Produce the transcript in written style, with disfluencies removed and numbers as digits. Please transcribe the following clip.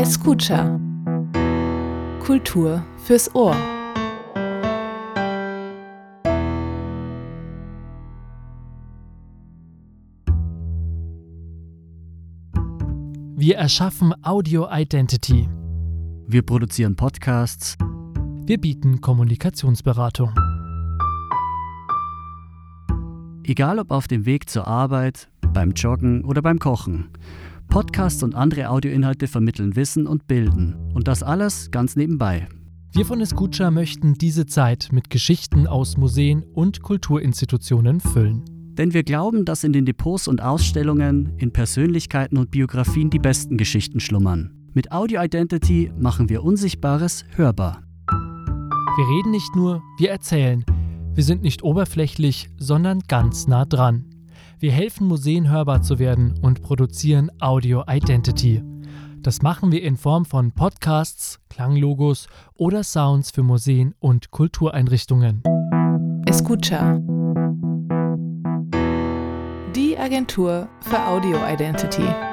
Escucha. Kultur fürs Ohr. Wir erschaffen Audio Identity. Wir produzieren Podcasts. Wir bieten Kommunikationsberatung. Egal ob auf dem Weg zur Arbeit, beim Joggen oder beim Kochen. Podcasts und andere Audioinhalte vermitteln Wissen und bilden. Und das alles ganz nebenbei. Wir von Escucha möchten diese Zeit mit Geschichten aus Museen und Kulturinstitutionen füllen. Denn wir glauben, dass in den Depots und Ausstellungen, in Persönlichkeiten und Biografien die besten Geschichten schlummern. Mit Audio Identity machen wir Unsichtbares hörbar. Wir reden nicht nur, wir erzählen. Wir sind nicht oberflächlich, sondern ganz nah dran. Wir helfen Museen hörbar zu werden und produzieren Audio Identity. Das machen wir in Form von Podcasts, Klanglogos oder Sounds für Museen und Kultureinrichtungen. Escucha. Die Agentur für Audio Identity.